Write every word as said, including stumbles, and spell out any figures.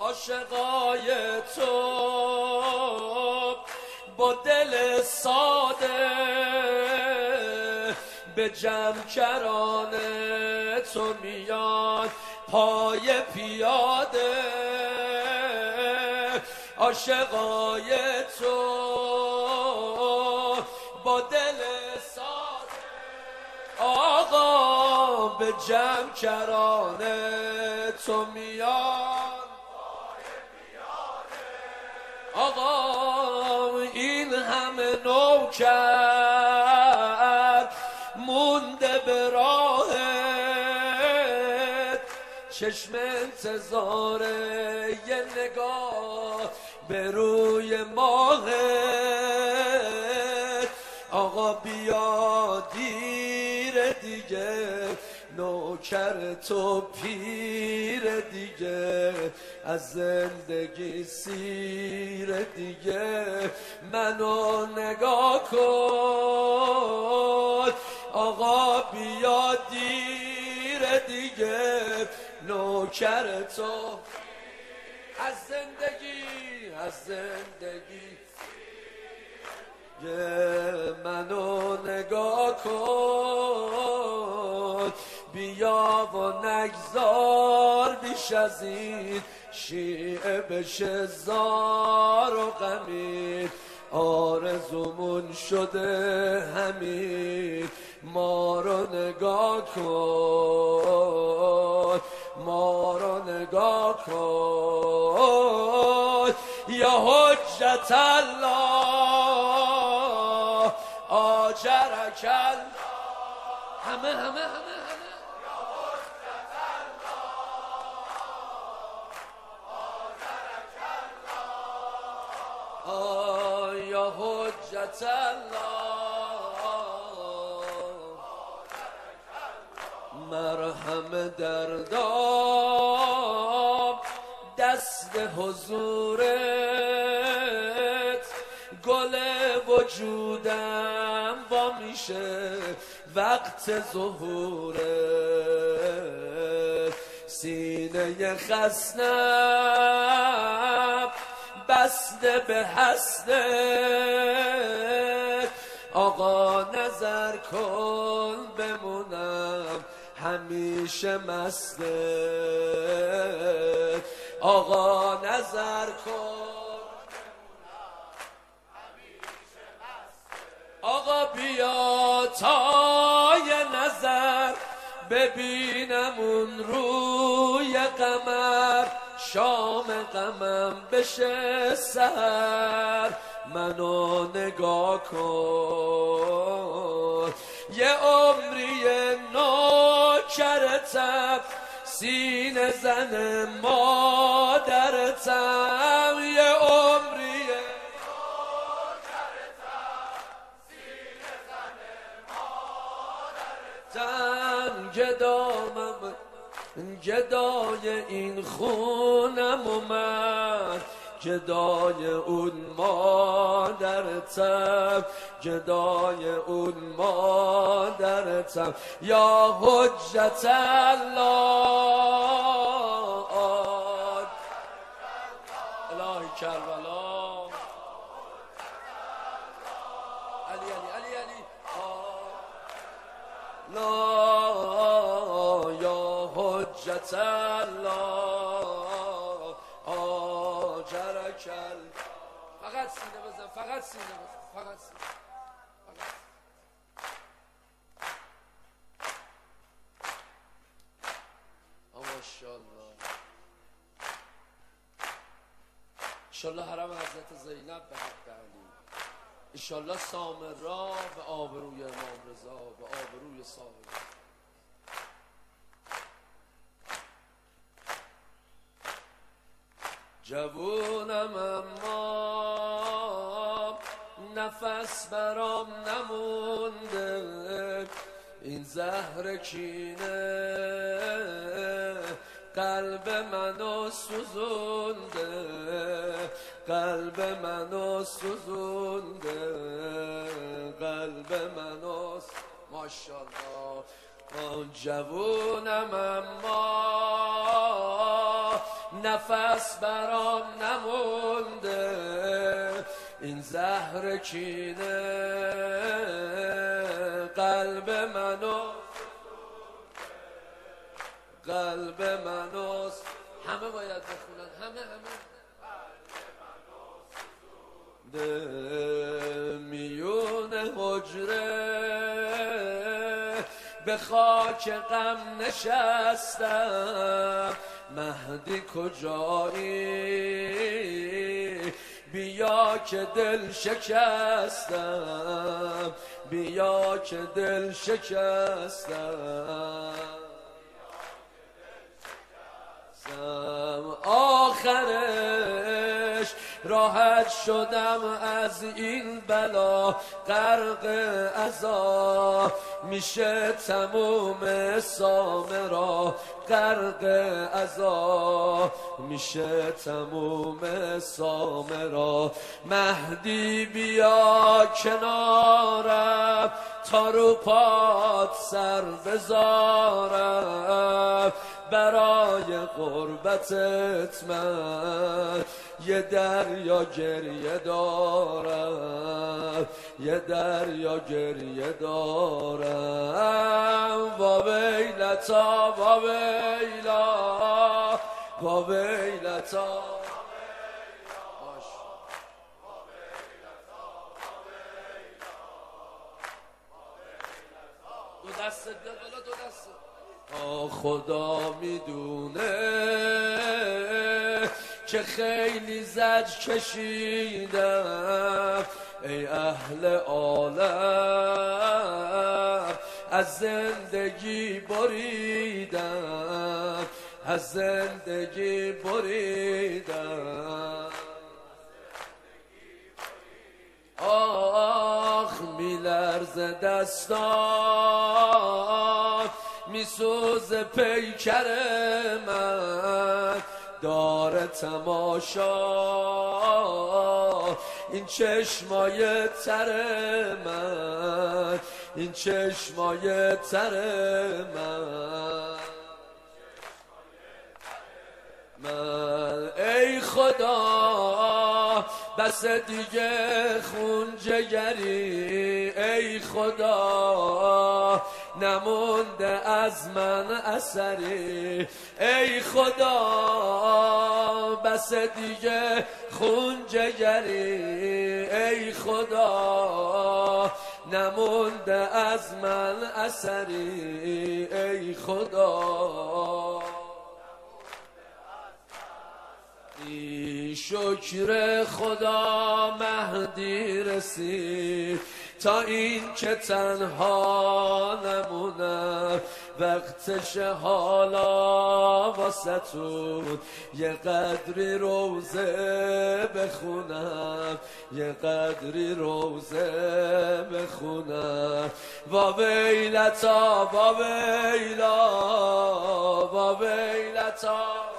عاشقای تو با دل ساده به جمکران تو میاد پای پیاده. عاشقای تو با دل ساده آقا به جمکران تو میاد پای پیاده. آقا این همه نوکر مونده به راهت، چشم انتظاره یه نگاه به روی ماهت. آقا بیا دیر دیگه نوکر تو پیر دیگه، از زندگی سیر دیگه منو نگاه کن. آقا بیا دیر دیگه نوکر تو از زندگی از زندگی منو نگاه کن. بیا و نگذار بیش از این شیعه بشه زار و غمین. آرزومون شده همین ما رو نگاه کن، ما رو نگاه کن. یا حجت الله آجرک الله. همه همه همه همه یا حجت الله آجرک الله. یا حجت الله مرهم دردام دست حضورت، گل وجودم وا میشه وقت ظهورت. سینه خستم بسته به حسنت. آقا نظر کن بمونم همیشه مستت. آقا نظر کن همیشه مستت. آقا بیا تا یه نظر ببینم اون روی قمر، شام غمم بشه سحر منو نگاه کن. یه عمری نوکرتم سینه زن مادرتم. یه عمری نوکرتم سینه زن مادرتم. گدامم گدای این خونم اومد، گدای اون مادرتم، گدای اون مادرتم. یا حجت الله الهی کربلا. علی علی علی علی لا یا حجت الله آجرک الله. فقط سینه بزن، فقط سینه بزن، فقط سینه. ماشاءالله. انشالله حرم حضرت زینب به حق علی، انشالله سامرا به آبروی امام رضا، به آبروی صاحب. جوونم اما نفس برام نمونده، این زهر کینه قلب منو سوزونده، قلب منو سوزونده، قلب منو. ماشاءالله. جوونم اما نفس برام نمونده، این زهر کینه قلب منو قلب منو همه باید بخونن، همه همه میون حجره به خاک غم نشستم، مهدی کجایی بیا که دل شکستم، بیا که دل شکستم. آخرش راحت شدم از این بلا، غرق عذاب میشه تموم سامرا، غرق عذاب میشه تموم سامرا. مهدی بیا کنارم تا رو پات سر بذارم، برای غربتت من یه دریا گریه دارم، یه دریا گریه دارم. وا ویلتا وا ویلا وا ویلتا. دو دست بیاد بالا، دو دست. آه خدا میدونه که خیلی زج کشیدم، ای اهل عالم از زندگی بریدم، از زندگی بریدم. آخ میلرز دستان میسوز پیکر من، داره تماشا این چشمای تر من، این چشمای تر من. من ای خدا بس دیگه خون جگری، ای خدا نمونده از من اثری، ای خدا بس دیگه خون جگری، ای خدا نمونده از من اثری، ای خدا. شکر خدا مهدی رسید تا این که تنها نمونم، وقتش حالا واسه تون یه قدری روزه بخونم، یه قدری روزه بخونم. وا ویلتا وا ویلا وا ویلتا.